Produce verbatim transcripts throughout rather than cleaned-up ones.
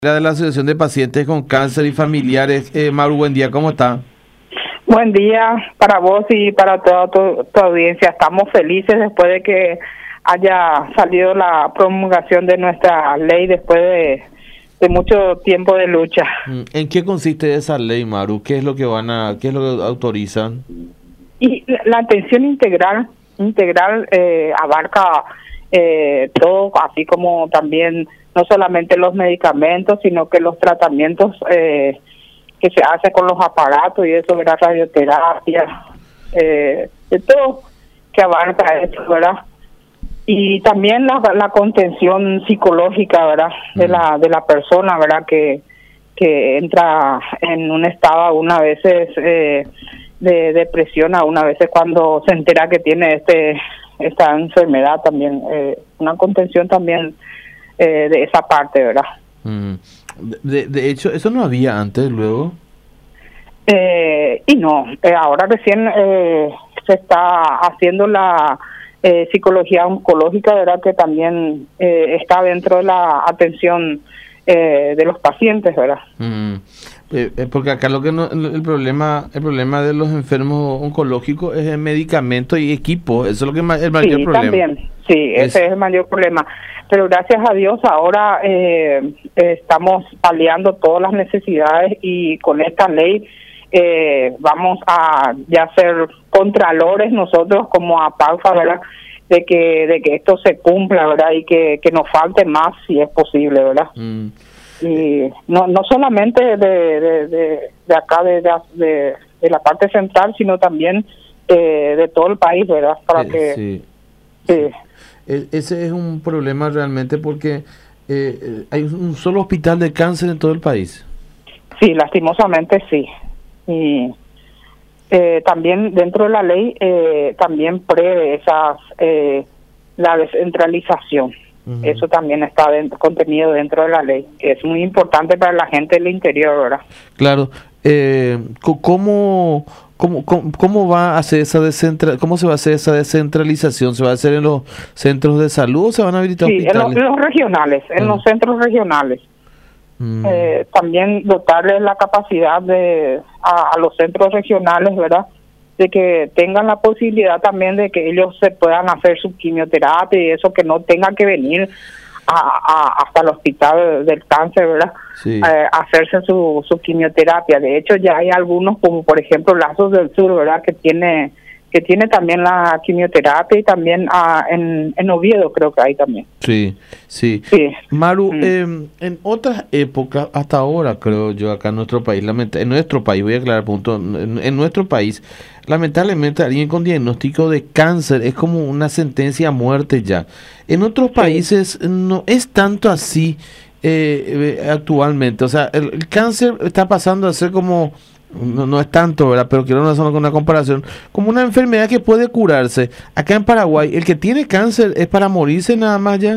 De la Asociación de Pacientes con Cáncer y Familiares. Eh, Maru, buen día, ¿cómo está? Buen día para vos y para toda tu, tu audiencia. Estamos felices después de que haya salido la promulgación de nuestra ley después de, de mucho tiempo de lucha. ¿En qué consiste esa ley, Maru? ¿Qué es lo que van a, qué es lo que autorizan? Y la, la atención integral, integral eh, abarca eh, todo, así como también no solamente los medicamentos, sino que los tratamientos eh, que se hace con los aparatos y eso, ¿verdad? Radioterapia, eh, de todo que abarca eso, ¿verdad? Y también la, la contención psicológica, ¿verdad? De la de la persona, ¿verdad? Que que entra en un estado algunas veces eh, de depresión, algunas veces cuando se entera que tiene este esta enfermedad también, eh, una contención también eh, de esa parte, ¿verdad? Mm. De, de hecho, eso no había antes, luego. Eh, y no, eh, ahora recién eh, se está haciendo la eh, psicología oncológica, ¿verdad? Que también eh, está dentro de la atención eh, de los pacientes, ¿verdad? Mm. Eh, porque acá lo que no, el problema el problema de los enfermos oncológicos es el medicamento y equipo. Eso es lo que es el mayor sí, problema. También, sí, ese es, es el mayor problema. Pero gracias a Dios ahora eh, estamos paliando todas las necesidades y con esta ley eh, vamos a ya ser contralores nosotros como APAUFA, ¿verdad? De que de que esto se cumpla, ¿verdad? Y que, que nos falte más si es posible, ¿verdad? Mm. Y no no solamente de de, de, de acá, de, de, de la parte central, sino también eh, de todo el país, ¿verdad? Para eh, que... Sí. sí. E- ese es un problema realmente porque eh, hay un solo hospital de cáncer en todo el país. Sí, lastimosamente sí. Y eh, también dentro de la ley eh, también prevé esas eh, la descentralización. Uh-huh. Eso también está dentro, contenido dentro de la ley, que es muy importante para la gente del interior, ¿verdad? Claro. Eh, ¿cómo, cómo, cómo, cómo va a hacer esa descentra, cómo se va a hacer esa descentralización? ¿Se va a hacer en los centros de salud o se van a habilitar sí, hospitales? Sí, en, en los regionales, en uh-huh. los centros regionales. Uh-huh. Eh, también dotarles la capacidad de a, a los centros regionales, ¿verdad? De que tengan la posibilidad también de que ellos se puedan hacer su quimioterapia y eso, que no tengan que venir a, a, hasta el hospital del cáncer, ¿verdad? Sí. Eh, hacerse su, su quimioterapia. De hecho, ya hay algunos, como por ejemplo Lazos del Sur, ¿verdad? Que tiene que tiene también la quimioterapia y también ah, en, en Oviedo creo que hay también. Sí, sí. sí. Maru, mm. eh, en otras épocas, hasta ahora creo yo, acá en nuestro país, lamenta- en nuestro país, voy a aclarar punto, en, en nuestro país, lamentablemente alguien con diagnóstico de cáncer es como una sentencia a muerte ya. En otros sí. países no es tanto así eh, eh, actualmente, o sea, el, el cáncer está pasando a ser como... No, no es tanto, ¿verdad? Pero quiero hacer una comparación. Como una enfermedad que puede curarse. Acá en Paraguay, el que tiene cáncer es para morirse nada más ya.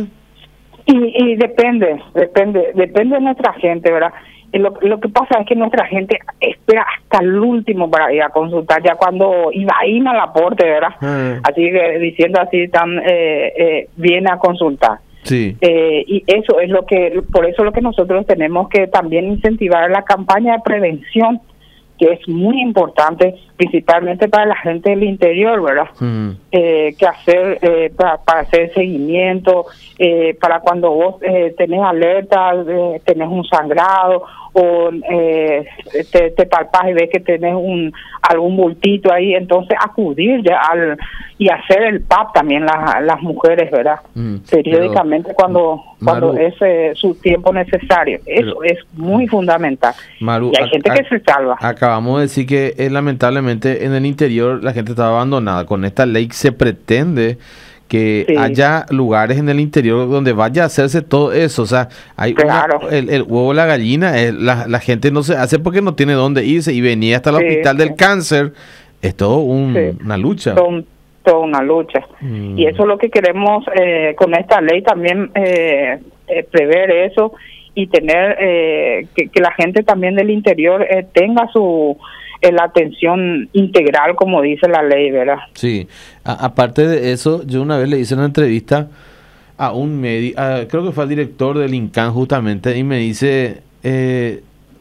Y, y depende, depende, depende de nuestra gente, ¿verdad? Y lo, lo que pasa es que nuestra gente espera hasta el último para ir a consultar, ya cuando iba a ir al aporte, ¿verdad? Ah. Así que diciendo así, tan eh, eh, viene a consultar. Sí. Eh, y eso es lo que, por eso es lo que nosotros tenemos que también incentivar la campaña de prevención, que es muy importante, principalmente para la gente del interior, ¿verdad? Mm. Eh, que hacer, eh, para, para hacer seguimiento, eh, para cuando vos eh, tenés alerta, eh, tenés un sangrado, o eh, te, te palpas y ves que tenés un algún bultito ahí, entonces acudir ya al y hacer el P A P también las las mujeres, ¿verdad? Mm, periódicamente pero, cuando Maru, cuando es eh, su tiempo necesario. Eso pero, es muy fundamental. Maru, y hay gente a, que se salva. Acabamos de decir que eh, lamentablemente en el interior la gente está abandonada. Con esta ley se pretende que sí. haya lugares en el interior donde vaya a hacerse todo eso, o sea, hay claro. una, el, el huevo la gallina, el, la, la gente no se hace porque no tiene dónde irse y venía hasta el sí, hospital sí. del cáncer, es todo un, sí. una lucha. Todo, toda una lucha. Mm. Y eso es lo que queremos eh, con esta ley también eh, eh, prever eso y tener eh, que, que la gente también del interior eh, tenga su eh, la atención integral, como dice la ley, ¿verdad? Sí, a, aparte de eso, yo una vez le hice una entrevista a un médico, creo que fue al director del INCAN justamente, y me dice, eh,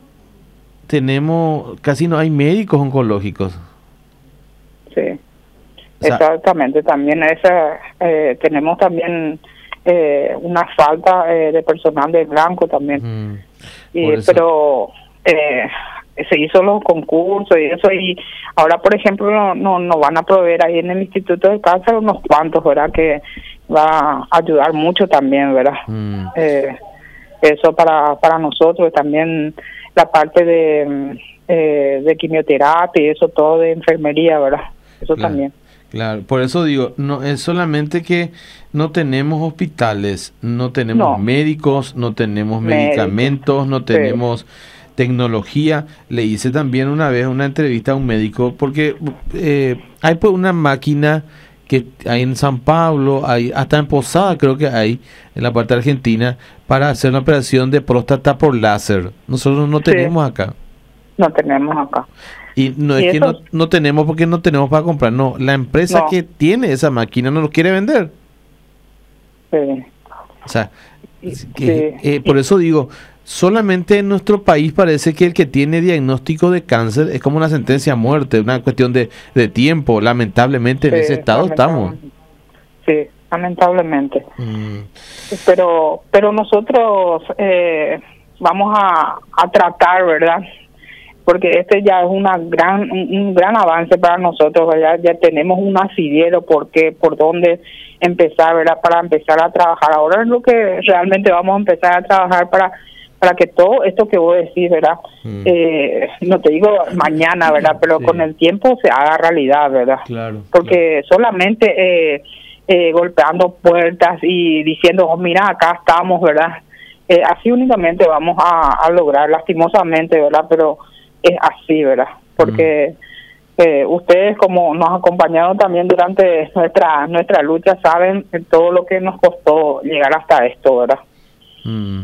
tenemos, casi no hay médicos oncológicos. Sí, o sea, exactamente. También esa, eh, tenemos también eh, una falta eh, de personal de blanco también. Mm, y, pero eh, se hizo los concursos y eso, y ahora, por ejemplo, no, no, no van a proveer ahí en el Instituto de Cáncer unos cuantos, ¿verdad? Que va a ayudar mucho también, ¿verdad? Mm. Eh, eso para, para nosotros también, la parte de, eh, de quimioterapia y eso todo de enfermería, ¿verdad? Eso claro, también. Claro, por eso digo, no es solamente que no tenemos hospitales, no tenemos no. médicos, no tenemos Médico. medicamentos, no tenemos sí. tecnología. Le hice también una vez una entrevista a un médico, porque eh, hay pues una máquina que hay en San Pablo, hay hasta en Posada creo que hay, en la parte argentina, para hacer una operación de próstata por láser. Nosotros no tenemos sí. acá. No tenemos acá. Y no es que no, no tenemos porque no tenemos para comprar, no, la empresa no. que tiene esa máquina no lo quiere vender. Sí. O sea, que, sí. eh, por eso digo, solamente en nuestro país parece que el que tiene diagnóstico de cáncer es como una sentencia a muerte, una cuestión de, de tiempo, lamentablemente sí, en ese estado estamos. Sí, lamentablemente. Mm. Pero, pero nosotros eh, vamos a, a tratar, ¿verdad? Porque este ya es una gran un, un gran avance para nosotros, ¿verdad? Ya tenemos un asidero por qué, por dónde empezar, ¿verdad? Para empezar a trabajar. Ahora es lo que realmente vamos a empezar a trabajar para para que todo esto que vos decís, ¿verdad? Mm. Eh, no te digo mañana, ¿verdad? Pero sí. con el tiempo se haga realidad, ¿verdad? Claro. Porque claro. solamente eh, eh, golpeando puertas y diciendo, oh, mira, acá estamos, ¿verdad? Eh, así únicamente vamos a, a lograr, lastimosamente, ¿verdad? Pero es así, ¿verdad? Porque mm. eh, ustedes, como nos han acompañado también durante nuestra nuestra lucha, saben todo lo que nos costó llegar hasta esto, ¿verdad? Mm,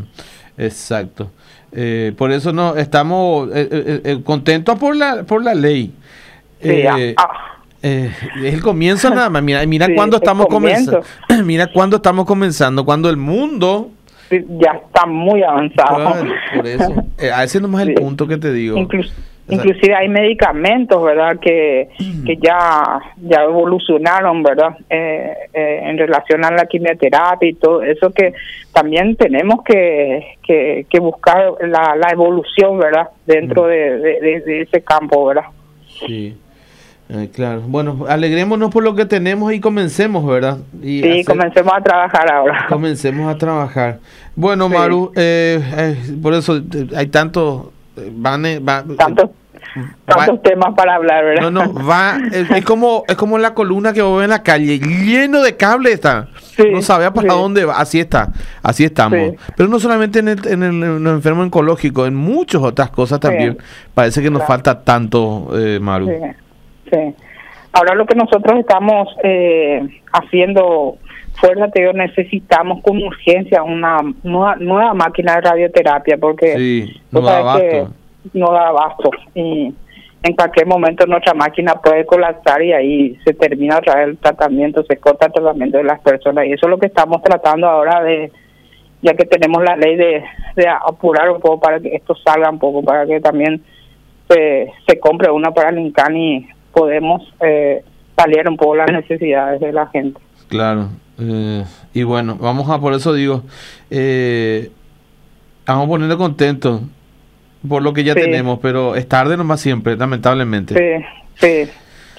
exacto. Eh, por eso no estamos eh, eh, eh, contentos por la por la ley. Sí, eh, ah. eh, es el comienzo nada más. Mira, mira sí, cuando estamos comenzando. comienzo. Mira cuando estamos comenzando, cuando el mundo ya está muy avanzado. Claro, por eso. Eh, a ese nomás es el sí. punto que te digo. Inclu- o sea, inclusive hay medicamentos, ¿verdad? Que que ya ya evolucionaron, ¿verdad? Eh, eh, en relación a la quimioterapia y todo eso, que también tenemos que que, que buscar la, la evolución, ¿verdad? Dentro mm. de, de, de ese campo, ¿verdad? Sí. Eh, claro, bueno, alegrémonos por lo que tenemos y comencemos, ¿verdad? Y sí, hacer, comencemos a trabajar ahora. Comencemos a trabajar. Bueno, sí. Maru, eh, eh, por eso eh, hay tanto, eh, van, eh, va, tantos, eh, tantos va, temas para hablar, ¿verdad? No, no, va, es, es como es como la columna que vos ves en la calle, lleno de cables está. Sí, no sabía para sí. dónde va, así está, así estamos. Sí. Pero no solamente en el, en el en los enfermos oncológicos, en muchas otras cosas también. Sí. Parece que nos claro. falta tanto, eh, Maru. Sí. Sí. Ahora lo que nosotros estamos eh, haciendo fuerza, te digo, necesitamos con urgencia una nueva, nueva máquina de radioterapia porque sí, no da abasto. no da abasto y en cualquier momento nuestra máquina puede colapsar y ahí se termina otra vez el tratamiento, se corta el tratamiento de las personas y eso es lo que estamos tratando ahora de, ya que tenemos la ley de, de apurar un poco para que esto salga un poco, para que también se, se compre una para el INCAN y podemos eh, paliar un poco las necesidades de la gente. Claro, eh, y bueno, vamos a, por eso digo, eh, vamos a ponerle contentos por lo que ya sí. tenemos, pero es tarde nomás siempre, lamentablemente. Sí, sí.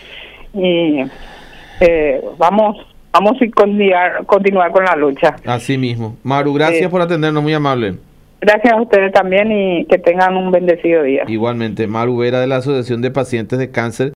Y eh, vamos vamos a continuar, continuar con la lucha. Así mismo. Maru, gracias sí. por atendernos, muy amable. Gracias a ustedes también y que tengan un bendecido día. Igualmente, Maru Vera de la Asociación de Pacientes de Cáncer